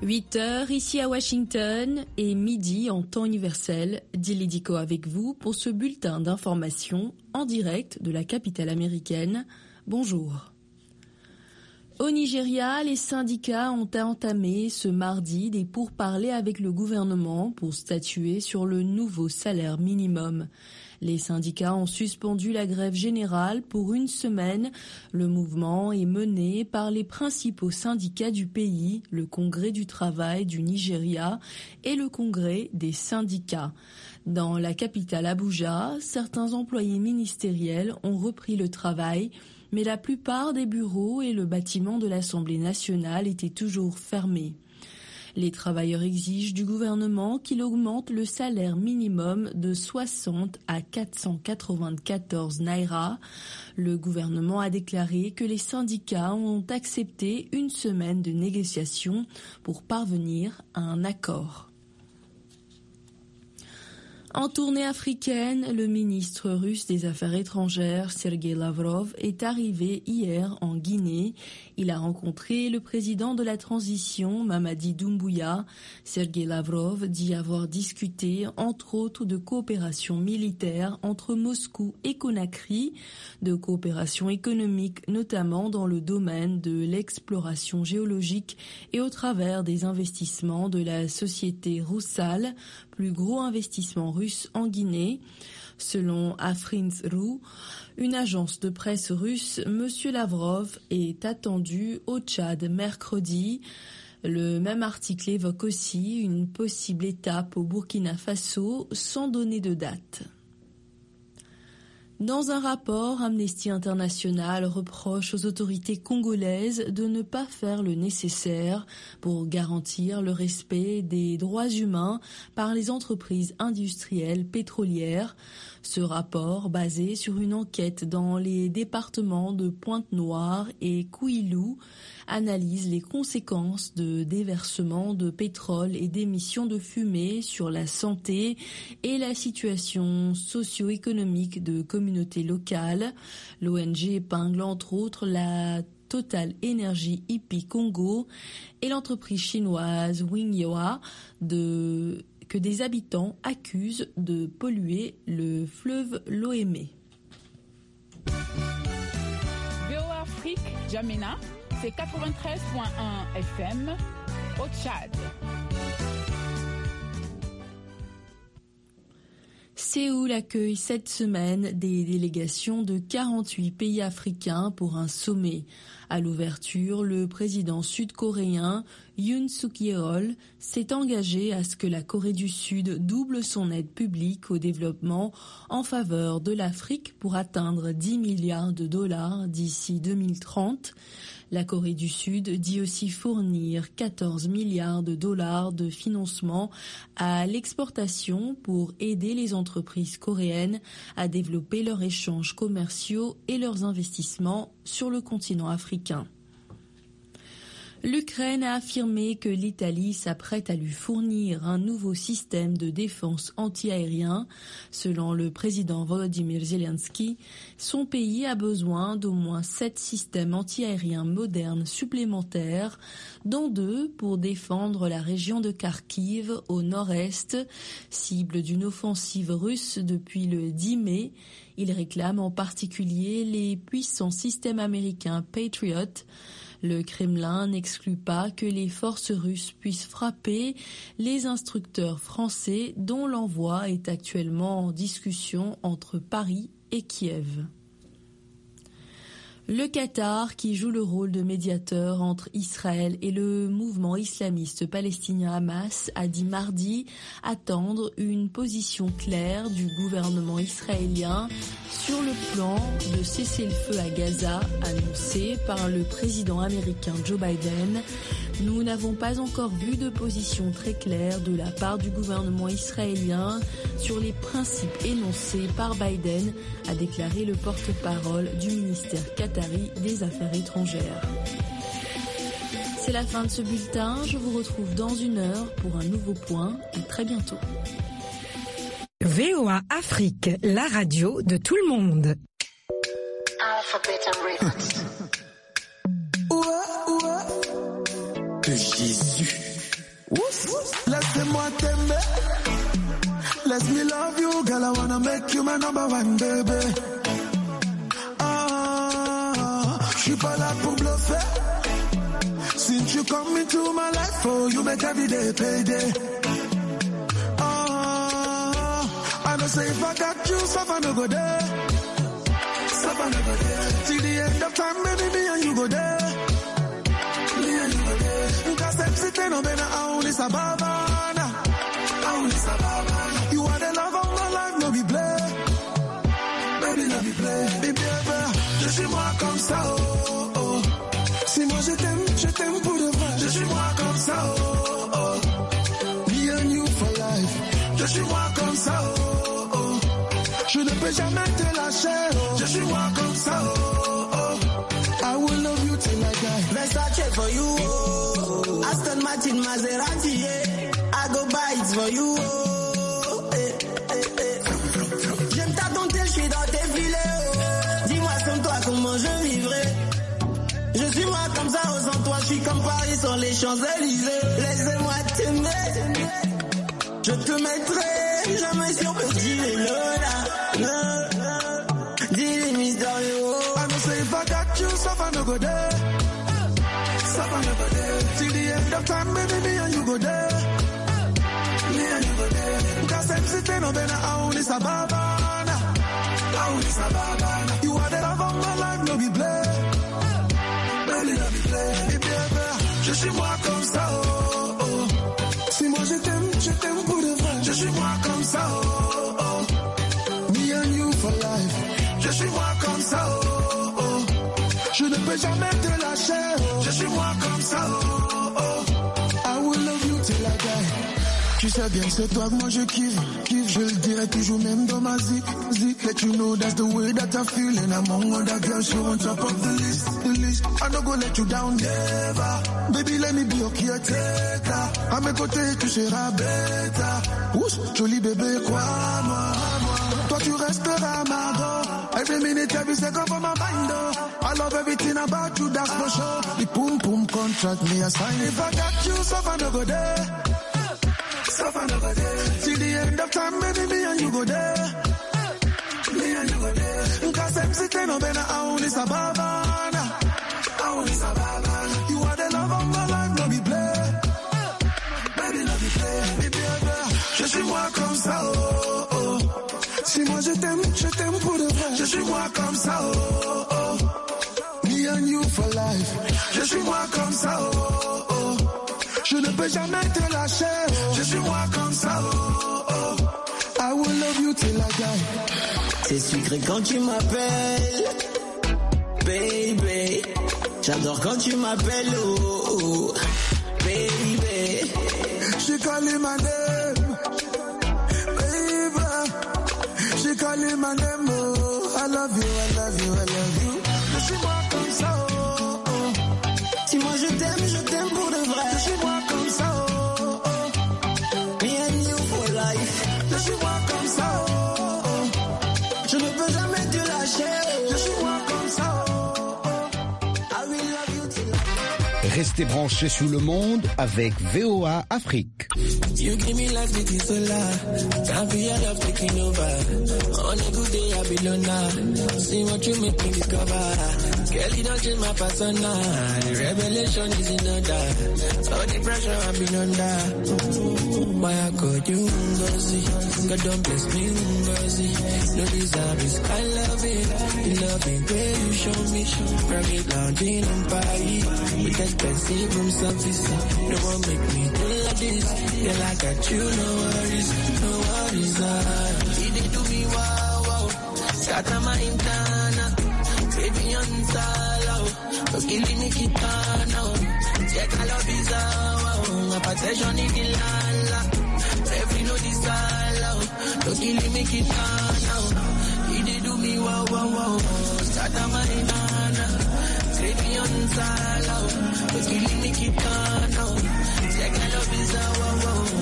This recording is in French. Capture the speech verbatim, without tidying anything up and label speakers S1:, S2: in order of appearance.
S1: huit heures ici à Washington et midi en temps universel. Dilly Diko avec vous pour ce bulletin d'information en direct de la capitale américaine. Bonjour. Au Nigeria, les syndicats ont entamé ce mardi des pourparlers avec le gouvernement pour statuer sur le nouveau salaire minimum. Les syndicats ont suspendu la grève générale pour une semaine. Le mouvement est mené par les principaux syndicats du pays, le Congrès du travail du Nigeria et le Congrès des syndicats. Dans la capitale Abuja, certains employés ministériels ont repris le travail, mais la plupart des bureaux et le bâtiment de l'Assemblée nationale étaient toujours fermés. Les travailleurs exigent du gouvernement qu'il augmente le salaire minimum de soixante à quatre cent quatre-vingt-quatorze naira. Le gouvernement a déclaré que les syndicats ont accepté une semaine de négociations pour parvenir à un accord. En tournée africaine, le ministre russe des Affaires étrangères, Sergei Lavrov, est arrivé hier en Guinée. Il a rencontré le président de la transition, Mamadi Doumbouya. Sergei Lavrov dit avoir discuté, entre autres, de coopération militaire entre Moscou et Conakry, de coopération économique, notamment dans le domaine de l'exploration géologique et au travers des investissements de la société Rusal, plus gros investissement russe en Guinée. Selon Afrinz-Rou, une agence de presse russe, M. Lavrov est attendu au Tchad mercredi. Le même article évoque aussi une possible étape au Burkina Faso sans donner de date. Dans un rapport, Amnesty International reproche aux autorités congolaises de ne pas faire le nécessaire pour garantir le respect des droits humains par les entreprises industrielles pétrolières. Ce rapport, basé sur une enquête dans les départements de Pointe-Noire et Kouilou, analyse les conséquences de déversement de pétrole et d'émissions de fumée sur la santé et la situation socio-économique de communautés locales. L'O N G épingle entre autres la Total Energy I P Congo et l'entreprise chinoise Wingyua de que des habitants accusent de polluer le fleuve Loémé.
S2: V O A Afrique, Djamena, c'est quatre-vingt-treize virgule un F M au Tchad.
S1: Séoul accueille cette semaine des délégations de quarante-huit pays africains pour un sommet. À l'ouverture, le président sud-coréen Yoon Suk-yeol s'est engagé à ce que la Corée du Sud double son aide publique au développement en faveur de l'Afrique pour atteindre dix milliards de dollars d'ici deux mille trente. La Corée du Sud dit aussi fournir quatorze milliards de dollars de financement à l'exportation pour aider les entreprises coréennes à développer leurs échanges commerciaux et leurs investissements sur le continent africain. L'Ukraine a affirmé que l'Italie s'apprête à lui fournir un nouveau système de défense antiaérien. Selon le président Volodymyr Zelensky, son pays a besoin d'au moins sept systèmes antiaériens modernes supplémentaires, dont deux pour défendre la région de Kharkiv au nord-est, cible d'une offensive russe depuis le dix mai. Il réclame en particulier les puissants systèmes américains Patriot. Le Kremlin n'exclut pas que les forces russes puissent frapper les instructeurs français dont l'envoi est actuellement en discussion entre Paris et Kiev. Le Qatar, qui joue le rôle de médiateur entre Israël et le mouvement islamiste palestinien Hamas, a dit mardi attendre une position claire du gouvernement israélien sur le plan de cessez-le-feu à Gaza annoncé par le président américain Joe Biden. Nous n'avons pas encore vu de position très claire de la part du gouvernement israélien sur les principes énoncés par Biden, a déclaré le porte-parole du ministère qatari des Affaires étrangères. C'est la fin de ce bulletin. Je vous retrouve dans une heure pour un nouveau point et très bientôt.
S3: V O A Afrique, la radio de tout le monde.
S4: Que Jésus Laisse-moi t'aimer. Let me love you, girl. I wanna make you my number one, baby. Ah, je suis pas là pour bluffer. Since you come into my life, oh, you make every day payday. Ah, I know say if I got you, suffer no go there. Suffer no go there. Till the end of time, maybe me and you go there. Me and you go there. Cause them sitting on bena auni sababana. Auni sababana. You are the love of my life, no be play. Baby, no be play. Baby, je suis moi comme ça, oh, oh. Si moi je t'aime, je t'aime pour de vrai. Je suis moi comme ça, oh, oh. Me and you for life. Je suis moi comme ça, oh, oh. Je ne peux jamais te lâcher, oh. Je suis moi comme ça, oh, oh. I will love you till I die.
S5: Versace for you, oh. Aston Martin, Maserati, yeah. I go buy it for you, oh. Eh, eh, eh. J'aime ta dentelle, je suis dans tes filets, oh. Dis-moi sans toi comment je vivrai. Je suis moi comme ça, oh, sans toi, je suis comme Paris sur les Champs-Élysées. Laissez-moi t'aimer. Je te mettrai jamais sur petit vélo, là. Dis-les mystérieux.
S4: I know say if I got you, suffer no go there. Suffer no go there. Till the end of time, maybe me and you go there. Me and you go there. Cause them sitting on bena auni sababana. Auni sababana. You are the love of my life, no be play. Baby, no be play. Baby, je suis moi comme ça, oh, oh. Si moi je t'aime, je t'aime pour de vrai. Je suis moi comme ça, oh, oh. Me and you for life. Je suis moi comme ça, oh, oh. Je ne peux jamais te lâcher, oh. Je suis moi comme ça, oh, oh. I will love you till I die. Tu sais bien que c'est toi que moi je kiffe, kiffe. Je le dirai toujours même dans ma zik, zik. Let you know that's the way that I feel. And among other girls you're on top of the list, the list. I don't go let you down, never. Baby let me be your caretaker. À mes côtés tu seras bêta. Ouch, joli bébé, crois-moi. Toi tu resteras ma go. Every minute, every second for my mind, oh. I love everything about you, that's for sure. The boom boom contract me a sign. If I got you, suffer no go there. Suffer no go there. Till the end of time, maybe me and you go there. Me and you go there. Cause them sitting on bena auni sababana. Auni sababana. You are the love of my life, no be play. Baby, no be play. Baby, je suis moi comme ça, oh, oh. Si moi je t'aime, je t'aime pour de vrai. Je suis moi comme ça, oh, oh. Me and you for life. Je suis moi comme ça, oh, oh. Je ne peux jamais te lâcher, oh. Je suis moi comme ça, oh, oh. I will love you till I die.
S5: C'est sucré quand tu m'appelles, baby. J'adore quand tu m'appelles, oh, oh. Baby.
S4: She calling my name, baby. She calling my name, oh. I love you, I love you, I love you. Je suis moi comme ça, oh, oh.
S5: Si moi je t'aime, je t'aime pour de vrai.
S4: Je suis moi comme ça, oh, oh.
S5: Me and you for life.
S4: Je suis moi comme ça, oh, oh.
S5: Je ne peux jamais te lâcher, oh.
S4: Je suis moi comme ça, oh, oh.
S5: I will love you till I...
S6: Restez branchés sur le monde avec V O A Afrique.
S7: You give me life, it is a lie. Can't be your love taking over. On a good day, I be alone. See what you make me discover. Girl, you don't change my persona. The revelation is in order. All the pressure I've been under. Why I called you Ngozi? God don't bless me Ngozi. No deserve is I love it. The loving way you show me. Private lounging in Paris. With expensive room service. No one make me do like this. Girl, I got you, no worries, no worries. Ah. He did do me wow, wow. Scatter my internal. Baby, on salo. Cause killing me keep on now. Check all of his wow. A protection in the lala. Every no desire. Cause killing me keep on now. He did do me wow, wow, wow. Scatter my internal. Baby, on salo. Cause killing me keep on now. Check all of his wow.